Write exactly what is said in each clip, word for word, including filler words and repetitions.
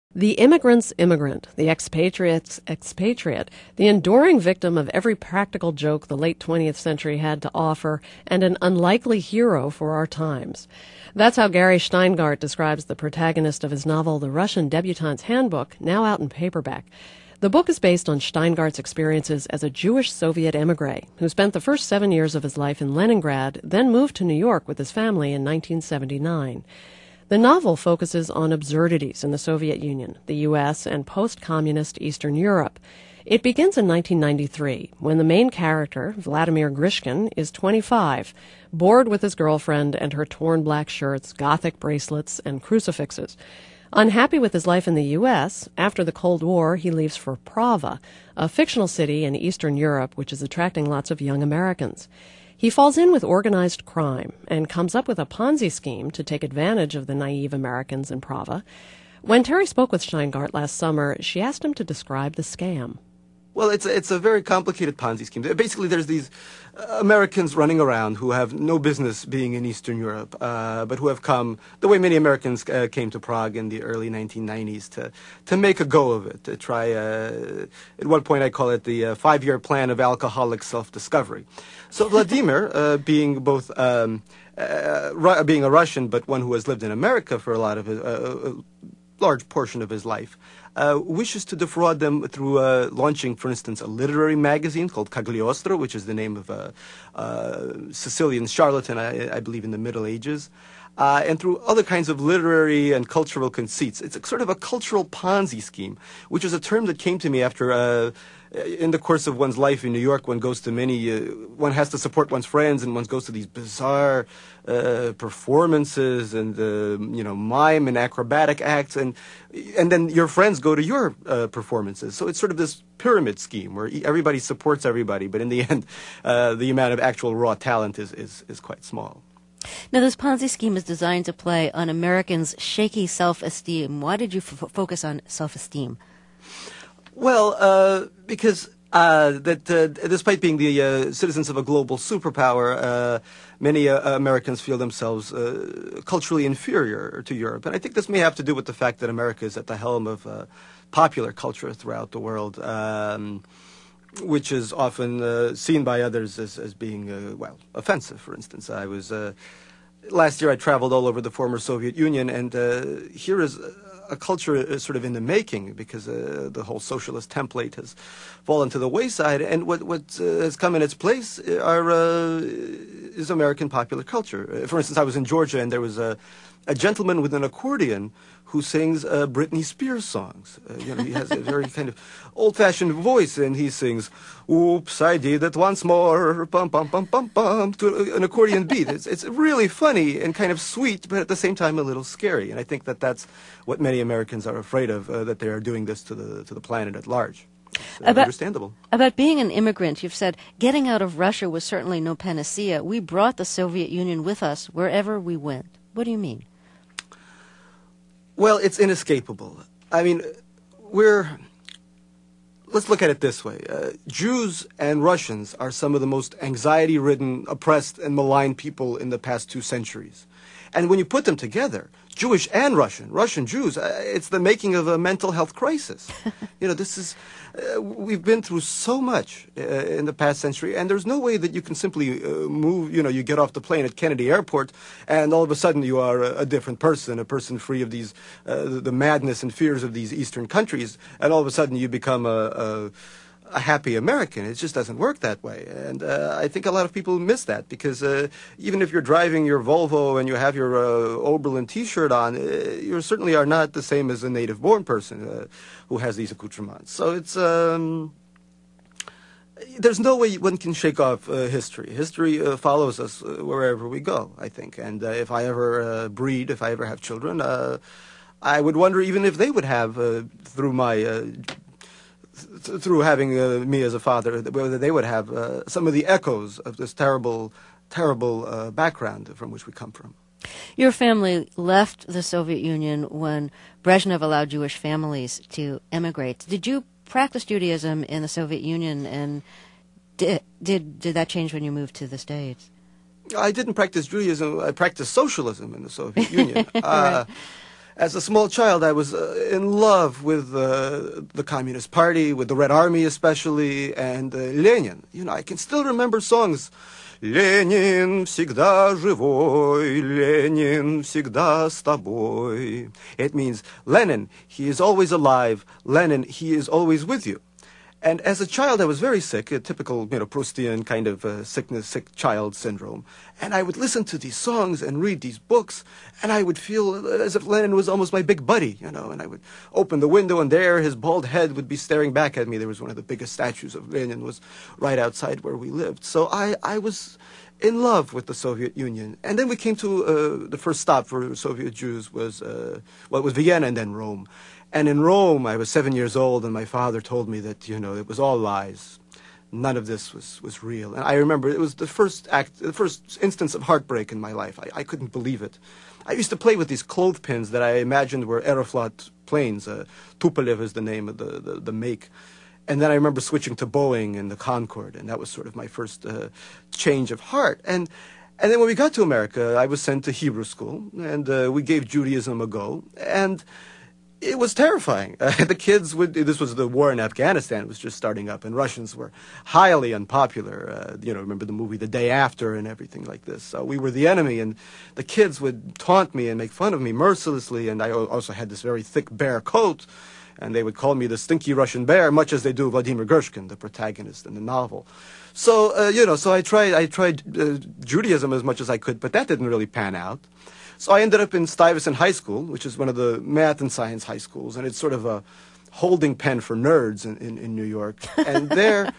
The immigrant's immigrant, the expatriate's expatriate, the enduring victim of every practical joke the late twentieth century had to offer, and an unlikely hero for our times. That's how Gary Shteyngart describes the protagonist of his novel The Russian Debutante's Handbook, now out in paperback. The book is based on Shteyngart's experiences as a Jewish Soviet emigre who spent the first seven years of his life in Leningrad, then moved to New York with his family in nineteen seventy-nine. The novel focuses on absurdities in the Soviet Union, the U S, and post-communist Eastern Europe. It begins in nineteen ninety-three, when the main character, Vladimir Grishkin, is twenty-five, bored with his girlfriend and her torn black shirts, Gothic bracelets, and crucifixes. Unhappy with his life in the U S, after the Cold War, he leaves for Prava, a fictional city in Eastern Europe which is attracting lots of young Americans. He falls in with organized crime and comes up with a Ponzi scheme to take advantage of the naive Americans in Prava. When Terry spoke with Shteynggart last summer, she asked him to describe the scam. Well, it's a, it's a very complicated Ponzi scheme. Basically, there's these uh, Americans running around who have no business being in Eastern Europe, uh, but who have come, the way many Americans uh, came to Prague in the early nineteen nineties, to, to make a go of it, to try, uh, at one point I call it the uh, five-year plan of alcoholic self-discovery. So Vladimir, uh, being both um, uh, Ru- being a Russian, but one who has lived in America for a lot of his, uh, a large portion of his life, Uh, wishes to defraud them through uh, launching, for instance, a literary magazine called Cagliostro, which is the name of a, a Sicilian charlatan, I, I believe, in the Middle Ages, uh, and through other kinds of literary and cultural conceits. It's a, sort of a cultural Ponzi scheme, which is a term that came to me after, uh, in the course of one's life in New York, one goes to many, uh, one has to support one's friends, and one goes to these bizarre uh, performances and, uh, you know, mime and acrobatic acts, and and then your friends go to your uh, performances. So it's sort of this pyramid scheme where everybody supports everybody, but in the end, uh, the amount of actual raw talent is, is, is quite small. Now, this Ponzi scheme is designed to play on Americans' shaky self-esteem. Why did you f- focus on self-esteem? Well, uh, because uh, that uh, despite being the uh, citizens of a global superpower, uh, many uh, Americans feel themselves uh, culturally inferior to Europe. And I think this may have to do with the fact that America is at the helm of uh, popular culture throughout the world, um, which is often uh, seen by others as, as being, uh, well, offensive, for instance. I was, uh, last year I traveled all over the former Soviet Union, and uh, here is a culture is sort of in the making, because uh, the whole socialist template has fallen to the wayside, and what what uh, has come in its place are uh, is American popular culture. Uh, for instance, I was in Georgia, and there was a a gentleman with an accordion who sings uh, Britney Spears songs. Uh, you know, he has a very kind of old-fashioned voice, and he sings, "Oops, I did it once more, bum bum bum bum bum," to an accordion beat. It's it's really funny and kind of sweet, but at the same time a little scary. And I think that that's what many Americans are afraid of, uh, that they are doing this to the to the planet at large. Uh, about, understandable. About being an immigrant, you've said, getting out of Russia was certainly no panacea. We brought the Soviet Union with us wherever we went. What do you mean? Well, it's inescapable. I mean, we're... Let's look at it this way. Uh, Jews and Russians are some of the most anxiety-ridden, oppressed, and maligned people in the past two centuries. And when you put them together, Jewish and Russian, Russian Jews, uh, it's the making of a mental health crisis. You know, this is, uh, we've been through so much uh, in the past century, and there's no way that you can simply uh, move, you know, you get off the plane at Kennedy Airport, and all of a sudden you are a, a different person, a person free of these, uh, the, the madness and fears of these Eastern countries, and all of a sudden you become a, a a happy American. It just doesn't work that way. And uh, I think a lot of people miss that, because uh, even if you're driving your Volvo and you have your uh, Oberlin T-shirt on, uh, you certainly are not the same as a native-born person uh, who has these accoutrements. So it's... Um, there's no way one can shake off uh, history. History uh, follows us uh, wherever we go, I think. And uh, if I ever uh, breed, if I ever have children, uh, I would wonder even if they would have, uh, through my... Uh, through having uh, me as a father, whether they would have uh, some of the echoes of this terrible, terrible uh, background from which we come from. Your family left the Soviet Union when Brezhnev allowed Jewish families to emigrate. Did you practice Judaism in the Soviet Union, and did did, did that change when you moved to the States? I didn't practice Judaism. I practiced socialism in the Soviet Union. Right. Uh, As a small child, I was uh, in love with uh, the Communist Party, with the Red Army especially, and uh, Lenin. You know, I can still remember songs. Ленин всегда живой, Ленин всегда с тобой. It means, Lenin, he is always alive. Lenin, he is always with you. And as a child, I was very sick, a typical, you know, Proustian kind of uh, sickness, sick child syndrome. And I would listen to these songs and read these books, and I would feel as if Lenin was almost my big buddy, you know, and I would open the window, and there his bald head would be staring back at me. There was one of the biggest statues of Lenin was right outside where we lived. So I, I was in love with the Soviet Union. And then we came to, uh, the first stop for Soviet Jews was, uh, well, it was Vienna and then Rome. And in Rome, I was seven years old, and my father told me that, you know, it was all lies. None of this was, was real. And I remember it was the first act, the first instance of heartbreak in my life. I, I couldn't believe it. I used to play with these clothespins that I imagined were Aeroflot planes. Uh, Tupolev is the name of the, the, the make. And then I remember switching to Boeing and the Concorde, and that was sort of my first uh, change of heart. And and then when we got to America, I was sent to Hebrew school, and uh, we gave Judaism a go. And it was terrifying. Uh, the kids would, this was the war in Afghanistan, it was just starting up, and Russians were highly unpopular. Uh, you know, remember the movie The Day After and everything like this. So we were the enemy, and the kids would taunt me and make fun of me mercilessly, and I also had this very thick bear coat, and they would call me the stinky Russian bear, much as they do Vladimir Gershkin, the protagonist in the novel. So, uh, you know, so I tried, I tried uh, Judaism as much as I could, but that didn't really pan out. So I ended up in Stuyvesant High School, which is one of the math and science high schools, and it's sort of a holding pen for nerds in, in, in New York. And there,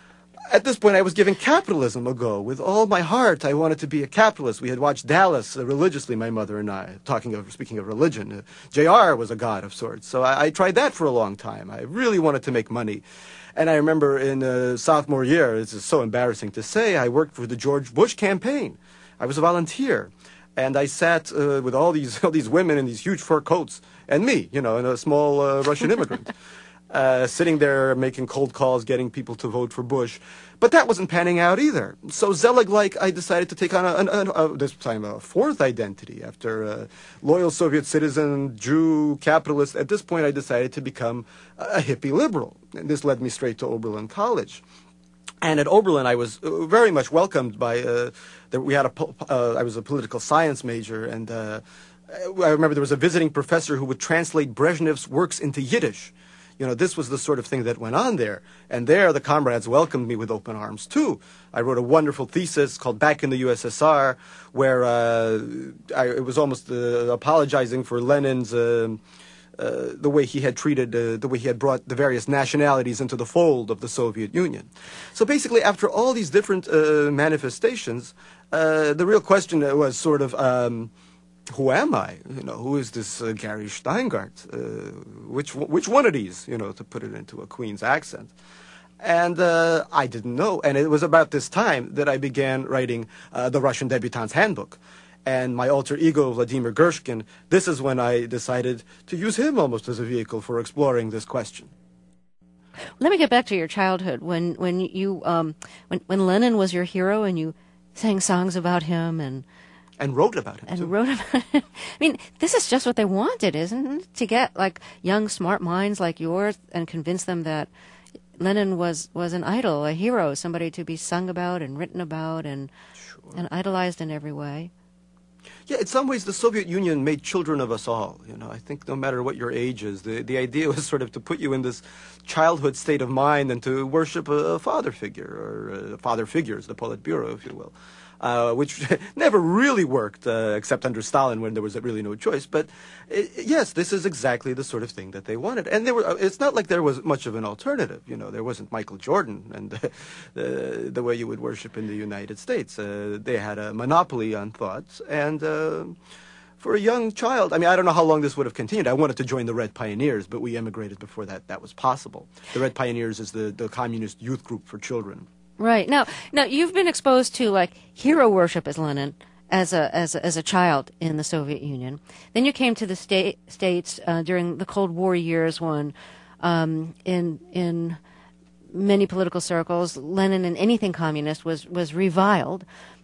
at this point, I was giving capitalism a go. With all my heart, I wanted to be a capitalist. We had watched Dallas uh, religiously, my mother and I, talking of, speaking of religion. Uh, J R was a god of sorts. So I, I tried that for a long time. I really wanted to make money. And I remember in uh, sophomore year, this is so embarrassing to say, I worked for the George Bush campaign. I was a volunteer. And I sat uh, with all these all these women in these huge fur coats, and me, you know, and a small uh, Russian immigrant, uh, sitting there making cold calls, getting people to vote for Bush. But that wasn't panning out either. So Zelig-like, I decided to take on, a, a, a, this time, a fourth identity. After a loyal Soviet citizen, Jew, capitalist, at this point I decided to become a hippie liberal. And this led me straight to Oberlin College. And at Oberlin, I was very much welcomed by, uh, the, we had a, uh, I was a political science major, and uh, I remember there was a visiting professor who would translate Brezhnev's works into Yiddish. You know, this was the sort of thing that went on there. And there, the comrades welcomed me with open arms, too. I wrote a wonderful thesis called Back in the U S S R, where uh, I, it was almost uh, apologizing for Lenin's... Uh, Uh, the way he had treated, uh, the way he had brought the various nationalities into the fold of the Soviet Union. So basically, after all these different uh, manifestations, uh, the real question was sort of, um, who am I? You know, who is this uh, Gary Steingart? Uh, which which one of these? You know, to put it into a Queen's accent. And uh, I didn't know. And it was about this time that I began writing uh, the Russian Debutante's Handbook. And my alter ego, Vladimir Gershkin, this is when I decided to use him almost as a vehicle for exploring this question. Let me get back to your childhood when when you um, when when Lenin was your hero and you sang songs about him and and wrote about him and too. wrote about him. I mean, this is just what they wanted, isn't it? To get like young, smart minds like yours and convince them that Lenin was, was an idol, a hero, somebody to be sung about and written about and Sure. and idolized in every way. Yeah, in some ways, the Soviet Union made children of us all. You know, I think no matter what your age is, the, the idea was sort of to put you in this childhood state of mind and to worship a, a father figure, or uh, father figures, the Politburo, if you will, uh, which never really worked, uh, except under Stalin when there was really no choice. But it, yes, this is exactly the sort of thing that they wanted. And there were, it's not like there was much of an alternative. You know, there wasn't Michael Jordan and uh, the, the way you would worship in the United States. Uh, they had a monopoly on thoughts. And uh, for a young child, I mean, I don't know how long this would have continued. I wanted to join the Red Pioneers, but we emigrated before that that was possible. The Red Pioneers is the, the communist youth group for children. Right. Now, now you've been exposed to like hero worship as Lenin as a as a, as a child in the Soviet Union. Then you came to the state, states uh, during the Cold War years when um, in in many political circles Lenin and anything communist was was reviled.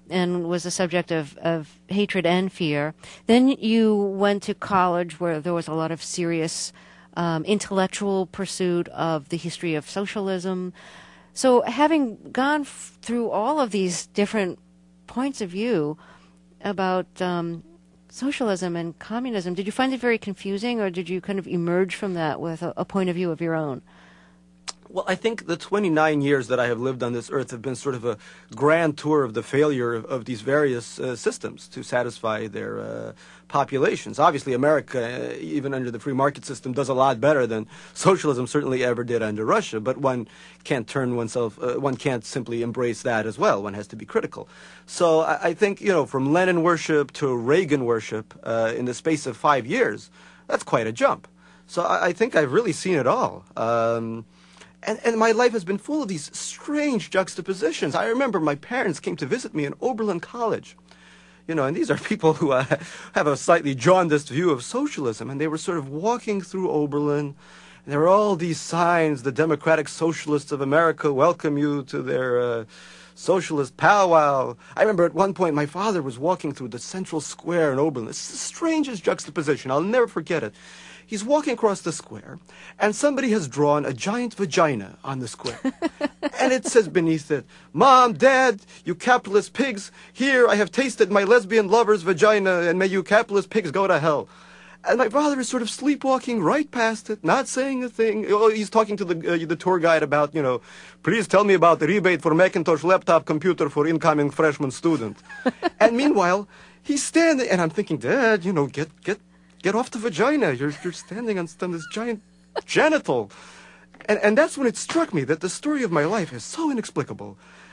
and was a subject of, of hatred and fear. Then you went to college where there was a lot of serious um, intellectual pursuit of the history of socialism. So having gone f- through all of these different points of view about um, socialism and communism, did you find it very confusing, or did you kind of emerge from that with a, a point of view of your own? Well, I think the twenty-nine years that I have lived on this earth have been sort of a grand tour of the failure of, of these various uh, systems to satisfy their uh, populations. Obviously, America, uh, even under the free market system, does a lot better than socialism certainly ever did under Russia. But one can't turn oneself, uh, one can't simply embrace that as well. One has to be critical. So I, I think, you know, from Lenin worship to Reagan worship uh, in the space of five years, that's quite a jump. So I, I think I've really seen it all. Um, And, and my life has been full of these strange juxtapositions. I remember my parents came to visit me in Oberlin College. You know, and these are people who uh, have a slightly jaundiced view of socialism. And they were sort of walking through Oberlin. And there were all these signs, the Democratic Socialists of America welcome you to their uh, socialist powwow. I remember at one point my father was walking through the central square in Oberlin. It's the strangest juxtaposition. I'll never forget it. He's walking across the square, and somebody has drawn a giant vagina on the square. And it says beneath it, "Mom, Dad, you capitalist pigs, here I have tasted my lesbian lover's vagina, and may you capitalist pigs go to hell." And my father is sort of sleepwalking right past it, not saying a thing. Oh, he's talking to the uh, the tour guide about, you know, "Please tell me about the rebate for Macintosh laptop computer for incoming freshman student." And meanwhile, he's standing, and I'm thinking, "Dad, you know, get get get off the vagina. You're you're standing on, on this giant genital." And and that's when it struck me that the story of my life is so inexplicable.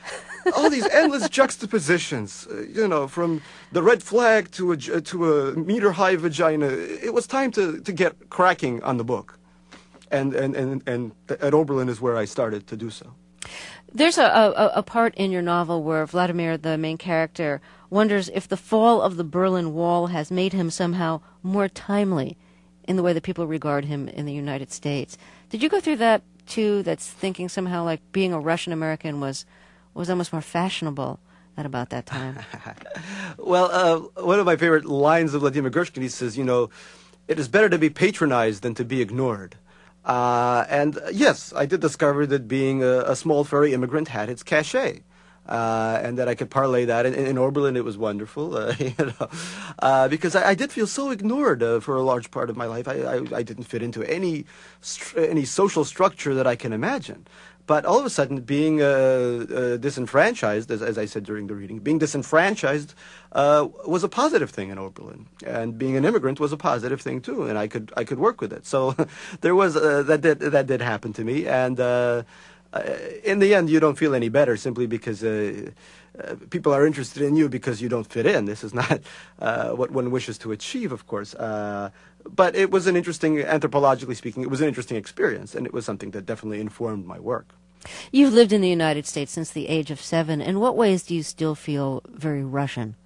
All these endless juxtapositions, uh, you know, from the red flag to a to a meter high vagina. It was time to, to get cracking on the book, and and and and at Oberlin is where I started to do so. There's a, a, a part in your novel where Vladimir, the main character, wonders if the fall of the Berlin Wall has made him somehow more timely in the way that people regard him in the United States. Did you go through that too? That's thinking somehow like being a Russian American was was almost more fashionable at about that time. Well, uh, one of my favorite lines of Vladimir Gershkin, he says, you know, "It is better to be patronized than to be ignored." Uh, and uh, yes, I did discover that being a, a small furry immigrant had its cachet. Uh, and that I could parlay that. In, in Oberlin, it was wonderful, uh, you know, uh, because I, I did feel so ignored uh, for a large part of my life. I, I, I didn't fit into any str- any social structure that I can imagine. But all of a sudden, being uh, uh, disenfranchised, as, as I said during the reading, being disenfranchised uh, was a positive thing in Oberlin, and being an immigrant was a positive thing too, and I could I could work with it. So there was uh, that did that did happen to me, and. Uh, Uh, in the end, you don't feel any better simply because uh, uh, people are interested in you because you don't fit in. This is not uh, what one wishes to achieve, of course. Uh, but it was an interesting, anthropologically speaking, it was an interesting experience, and it was something that definitely informed my work. You've lived in the United States since the age of seven. In what ways do you still feel very Russian?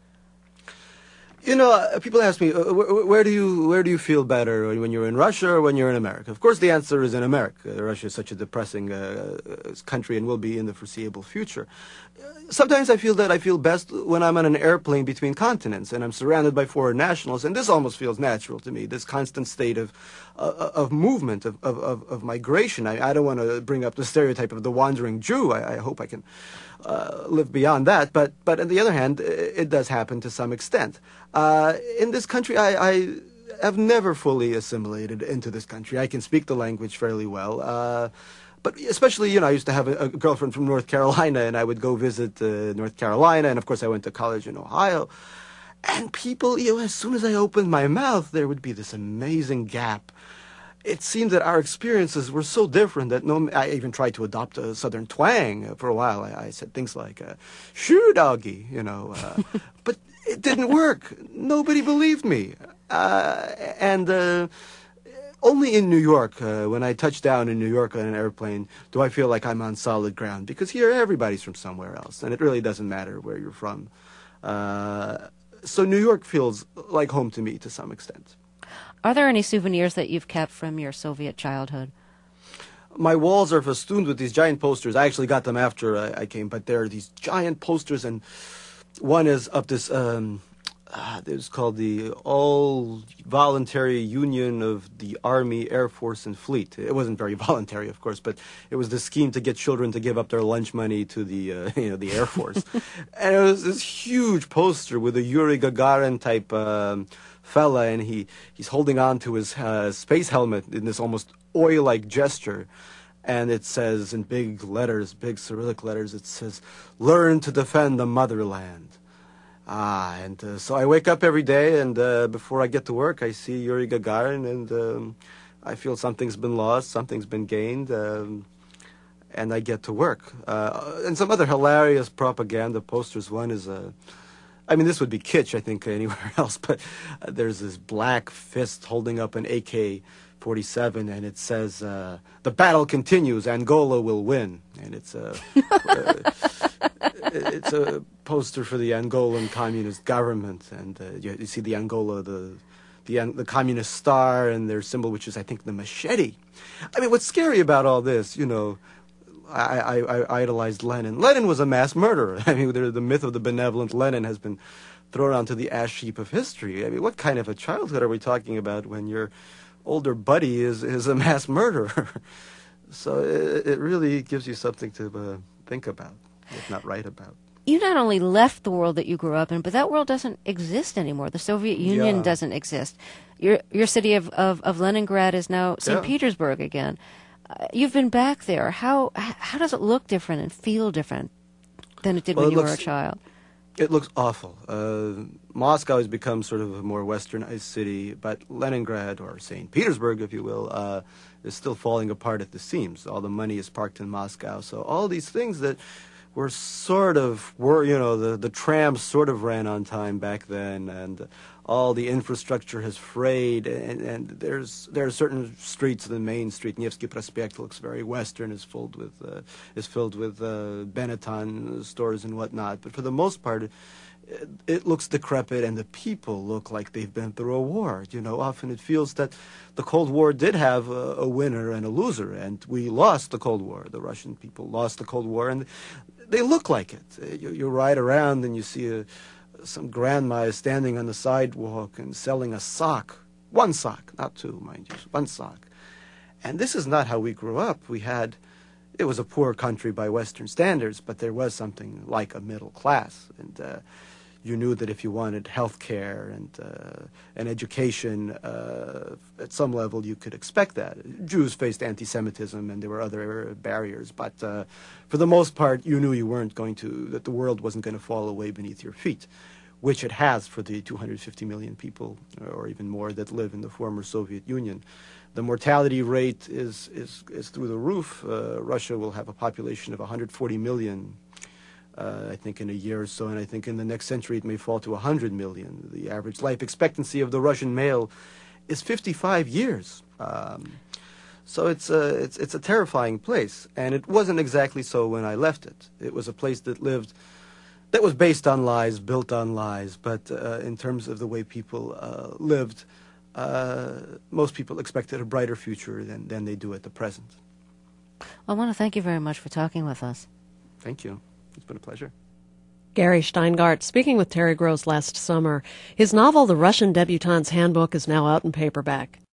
You know, uh, people ask me, uh, where, where do you where do you feel better, when you're in Russia or when you're in America? Of course, the answer is in America. Russia is such a depressing uh, country and will be in the foreseeable future. Sometimes I feel that I feel best when I'm on an airplane between continents and I'm surrounded by foreign nationals, and this almost feels natural to me, this constant state of uh, of movement, of, of, of migration. I, I don't want to bring up the stereotype of the wandering Jew. I, I hope I can uh, live beyond that. But, but on the other hand, it does happen to some extent. Uh, in this country, I, I have never fully assimilated into this country. I can speak the language fairly well. Uh, But especially, you know, I used to have a, a girlfriend from North Carolina, and I would go visit uh, North Carolina, and of course I went to college in Ohio. And people, you know, as soon as I opened my mouth, there would be this amazing gap. It seemed that our experiences were so different that no, I even tried to adopt a southern twang for a while. I, I said things like, uh, "Shoo, doggy," you know, uh, but it didn't work. Nobody believed me. Uh, and... Uh, Only in New York, uh, when I touch down in New York on an airplane, do I feel like I'm on solid ground. Because here, everybody's from somewhere else, and it really doesn't matter where you're from. Uh, so New York feels like home to me to some extent. Are there any souvenirs that you've kept from your Soviet childhood? My walls are festooned with these giant posters. I actually got them after I, I came, but there are these giant posters and one is up this. Um, uh, it was called the All Voluntary Union of the Army, Air Force, and Fleet. It wasn't very voluntary, of course, but it was the scheme to get children to give up their lunch money to the uh, you know the Air Force. And it was this huge poster with a Yuri Gagarin type um, fella, and he he's holding on to his uh, space helmet in this almost oil-like gesture. And it says in big letters, big Cyrillic letters, it says, "Learn to defend the motherland." Ah, and uh, so I wake up every day, and uh, before I get to work, I see Yuri Gagarin, and um, I feel something's been lost, something's been gained, um, and I get to work. Uh, and some other hilarious propaganda posters. One is a, I mean, this would be kitsch, I think, anywhere else, but uh, there's this black fist holding up an A K forty-seven, and it says, uh, "The battle continues, Angola will win." And it's a, uh, it's a poster for the Angolan communist government, and uh, you, you see the Angola, the, the the communist star, and their symbol, which is, I think, the machete. I mean, what's scary about all this, you know, I, I, I idolized Lenin. Lenin was a mass murderer. I mean, the, the myth of the benevolent Lenin has been thrown onto the ash heap of history. I mean, what kind of a childhood are we talking about when your older buddy is, is a mass murderer? So it, it really gives you something to uh, think about, if not write about. You not only left the world that you grew up in, but that world doesn't exist anymore. The Soviet Union Yeah. doesn't exist. Your your city of, of, of Leningrad is now Saint Yeah. Petersburg again. Uh, you've been back there. How how does it look different and feel different than it did Well, when it you were a looks- child? It looks awful. Uh, Moscow has become sort of a more westernized city, but Leningrad, or Saint Petersburg, if you will, uh, is still falling apart at the seams. All the money is parked in Moscow. So all these things that were sort of, were you know, the, the trams sort of ran on time back then, and all the infrastructure has frayed, and, and there's there are certain streets, the main street, Nevsky Prospect, looks very western, is filled with uh, is filled with uh, Benetton stores and whatnot. But for the most part, it, it looks decrepit, and the people look like they've been through a war. You know, often it feels that the Cold War did have a, a winner and a loser, and we lost the Cold War. The Russian people lost the Cold War, and they look like it. You, you ride around and you see a some grandma is standing on the sidewalk and selling a sock. One sock, not two, mind you, one sock. And this is not how we grew up. We had, it was a poor country by Western standards, but there was something like a middle class. And uh, you knew that if you wanted health care and, uh, and education, uh, at some level you could expect that. Jews faced anti-Semitism and there were other barriers, but uh, for the most part you knew you weren't going to, that the world wasn't going to fall away beneath your feet, which it has for the two hundred fifty million people, or even more, that live in the former Soviet Union. The mortality rate is, is, is through the roof. Uh, Russia will have a population of one hundred forty million Uh, I think in a year or so, and I think in the next century it may fall to one hundred million. The average life expectancy of the Russian male is fifty-five years. Um, so it's a, it's, it's a terrifying place, and it wasn't exactly so when I left it. It was a place that lived, that was based on lies, built on lies, but uh, in terms of the way people uh, lived, uh, most people expected a brighter future than, than they do at the present. I want to thank you very much for talking with us. Thank you. It's been a pleasure. Gary Steingart speaking with Terry Gross last summer. His novel, The Russian Debutante's Handbook, is now out in paperback.